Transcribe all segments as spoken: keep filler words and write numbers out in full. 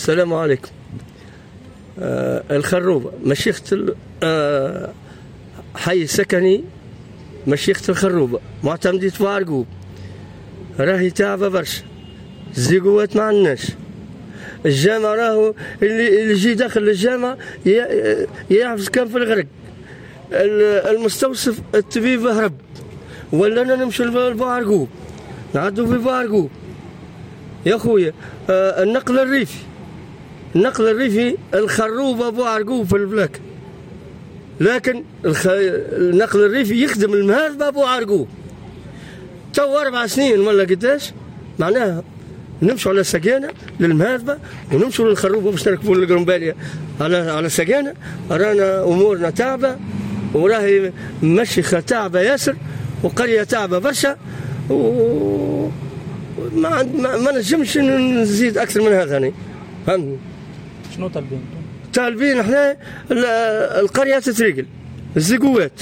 السلام عليكم. آه الخروبة مشيخة آه حي سكني مشيخة الخروبة معتمدية بوعرقوب، راهي تعبة برشا، الزيقوات ما عندناش. الجامع راهو اللي اللي يجي داخل الجامع يعفز كان في الغرق. المستوصف الطبيب هرب، ولنا نمشي لبوعرقوب، نعدوا في بوعرقوب يا خويا. آه النقل الريفي النقل الريفي الخروبة بوعرقوب في البلاك، لكن الخ... النقل الريفي يخدم المهاذبة بوعرقوب. تو أربع سنين ولا قداش معناها نمشوا على سجانة للمهاذبة ونمشوا للخروبة باش نركبوا القرنبالية على على سجانة. رانا أمورنا تعبة، وراهي مشيخة تعبة ياسر، وقرية تعبة برشا، و ما ما, ما نجمش نزيد أكثر من هذا. أنا فهمتني. شنو طالبين؟ طالبين احنا القرية تتريقل، الزقوات،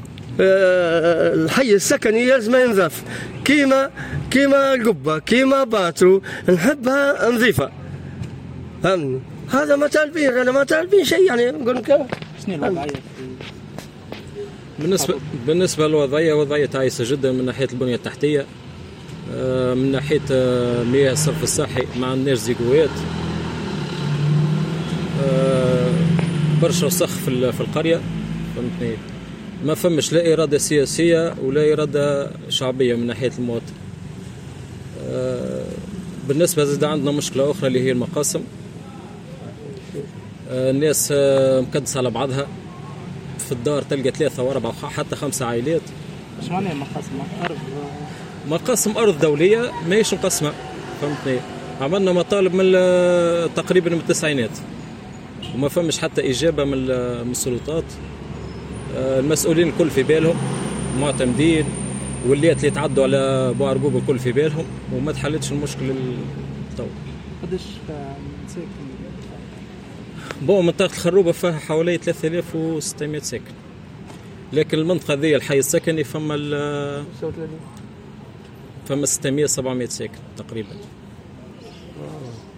الحي السكني لازم ينظف كيما كيما القبة كيما باترو، نحبها نظيفة. فهمني. هذا ما طالبين، انا ما طالبين شيء يعني. نقول لك شنو الوضعية بالنسبة بالنسبة للوضعية؟ وضعية تعيسة جدا من ناحية البنية التحتية، من ناحية مياه الصرف الصحي ما عندناش زيقوات، برشا وسخ في القرية. فهمتني. ما فمش لا إرادة سياسية ولا إرادة شعبية من ناحية المواطن. بالنسبة زاد عندنا مشكلة أخرى اللي هي المقاسم. الناس مكدسة على بعضها في الدار، تلقى ثلاثة وأربعة حتى خمسة عائلات. ايش معناها مقاسم أرض؟ مقاسم أرض دولية ماهيش مقسمة. فهمتني. عملنا مطالب من تقريبا من التسعينات وما فمش حتى إجابة من السلطات. المسؤولين الكل في بالهم معتمدين، والليات اللي تعدوا على بوعرقوب الكل في بالهم، وما تحلتش المشكلة التو. قداش ساكن؟ بون منطقة الخروبة فيها حوالي ثلاثة آلاف وستمائة ساكن، لكن المنطقة ذي الحي السكني فما ال فما ستمائة سبعمائة ساكن تقريبا.